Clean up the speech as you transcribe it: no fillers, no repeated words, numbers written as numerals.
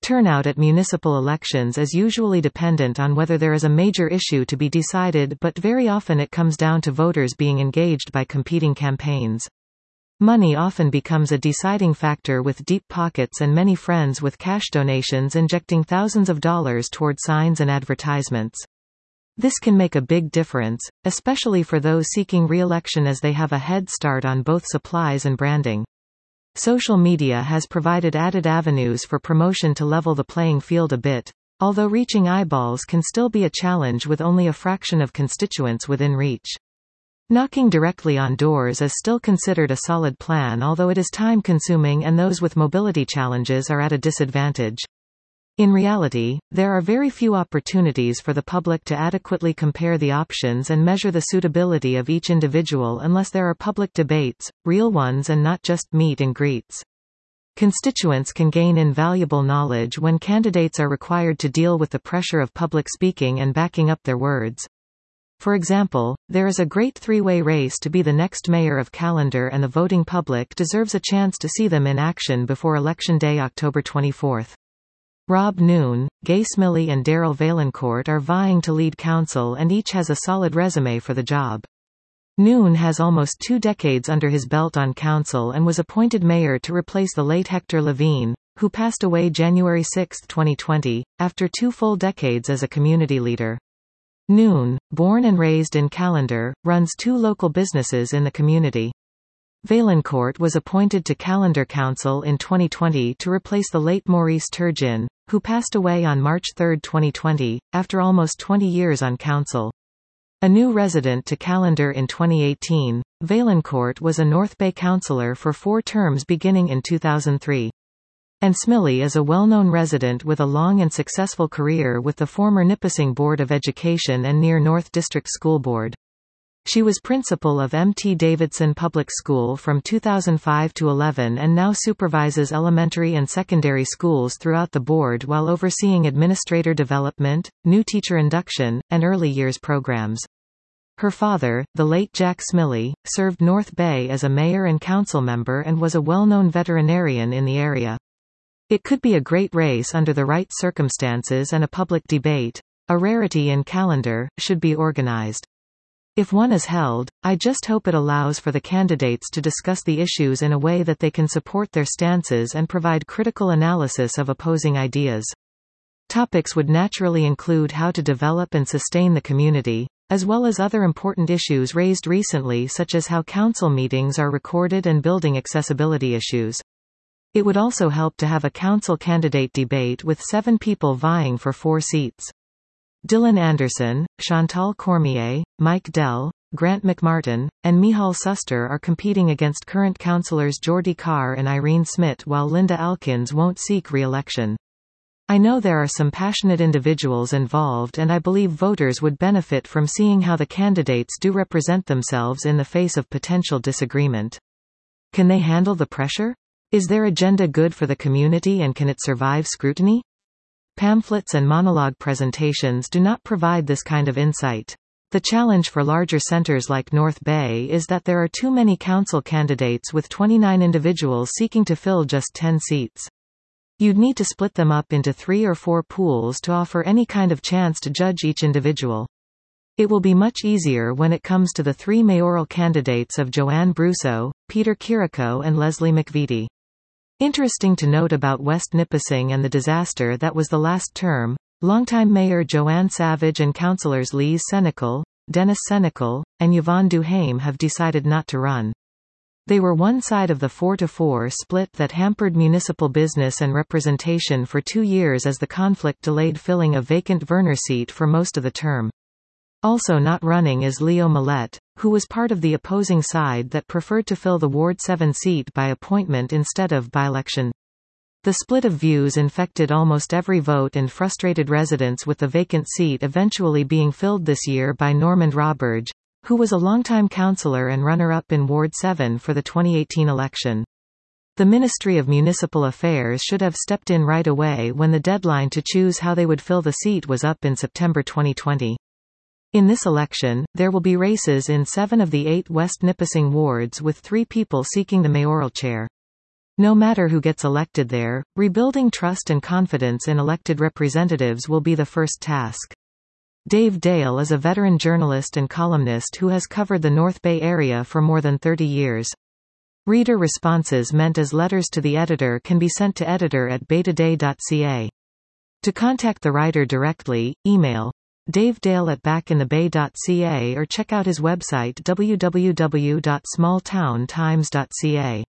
Turnout at municipal elections is usually dependent on whether there is a major issue to be decided, but very often it comes down to voters being engaged by competing campaigns. Money often becomes a deciding factor, with deep pockets and many friends with cash donations injecting thousands of dollars toward signs and advertisements. This can make a big difference, especially for those seeking re-election, as they have a head start on both supplies and branding. Social media has provided added avenues for promotion to level the playing field a bit, although reaching eyeballs can still be a challenge with only a fraction of constituents within reach. Knocking directly on doors is still considered a solid plan, although it is time-consuming and those with mobility challenges are at a disadvantage. In reality, there are very few opportunities for the public to adequately compare the options and measure the suitability of each individual unless there are public debates, real ones, and not just meet and greets. Constituents can gain invaluable knowledge when candidates are required to deal with the pressure of public speaking and backing up their words. For example, there is a great three-way race to be the next mayor of Callander, and the voting public deserves a chance to see them in action before Election Day, October 24. Rob Noone, Gay Smillie and Daryl Vaillancourt are vying to lead council, and each has a solid resume for the job. Noone has almost 2 decades under his belt on council and was appointed mayor to replace the late Hector Levine, who passed away January 6, 2020, after 2 full decades as a community leader. Noone, born and raised in Callander, runs 2 local businesses in the community. Vaillancourt was appointed to Callander Council in 2020 to replace the late Maurice Turgeon, who passed away on March 3, 2020, after almost 20 years on council. A new resident to Callander in 2018, Vaillancourt was a North Bay councillor for 4 terms beginning in 2003. And Smillie is a well-known resident with a long and successful career with the former Nipissing Board of Education and Near North District School Board. She was principal of M.T. Davidson Public School from 2005 to 11 and now supervises elementary and secondary schools throughout the board while overseeing administrator development, new teacher induction, and early years programs. Her father, the late Jack Smillie, served North Bay as a mayor and council member and was a well-known veterinarian in the area. It could be a great race under the right circumstances, and a public debate, a rarity in Callander, should be organized. If one is held, I just hope it allows for the candidates to discuss the issues in a way that they can support their stances and provide critical analysis of opposing ideas. Topics would naturally include how to develop and sustain the community, as well as other important issues raised recently, such as how council meetings are recorded and building accessibility issues. It would also help to have a council candidate debate with 7 people vying for 4 seats. Dylan Anderson, Chantal Cormier, Mike Dell, Grant McMartin, and Michal Suster are competing against current councillors Geordie Carr and Irene Smith, while Linda Alkins won't seek re-election. I know there are some passionate individuals involved, and I believe voters would benefit from seeing how the candidates do represent themselves in the face of potential disagreement. Can they handle the pressure? Is their agenda good for the community, and can it survive scrutiny? Pamphlets and monologue presentations do not provide this kind of insight. The challenge for larger centers like North Bay is that there are too many council candidates, with 29 individuals seeking to fill just 10 seats. You'd need to split them up into 3 or 4 pools to offer any kind of chance to judge each individual. It will be much easier when it comes to the 3 mayoral candidates of Joanne Brousseau, Peter Chirico and Leslie McVitie. Interesting to note about West Nipissing and the disaster that was the last term, longtime Mayor Joanne Savage and councillors Lise Senecal, Dennis Senecal, and Yvonne Duhaime have decided not to run. They were one side of the 4-to-4 split that hampered municipal business and representation for 2 years as the conflict delayed filling a vacant Verner seat for most of the term. Also not running is Leo Millette, who was part of the opposing side that preferred to fill the Ward 7 seat by appointment instead of by-election. The split of views infected almost every vote and frustrated residents, with the vacant seat eventually being filled this year by Normand Roberge, who was a longtime councillor and runner-up in Ward 7 for the 2018 election. The Ministry of Municipal Affairs should have stepped in right away when the deadline to choose how they would fill the seat was up in September 2020. In this election, there will be races in 7 of the 8 West Nipissing wards, with 3 people seeking the mayoral chair. No matter who gets elected there, rebuilding trust and confidence in elected representatives will be the first task. Dave Dale is a veteran journalist and columnist who has covered the North Bay area for more than 30 years. Reader responses meant as letters to the editor can be sent to editor@baytoday.ca. To contact the writer directly, email davedale@backinthebay.ca or check out his website www.smalltowntimes.ca.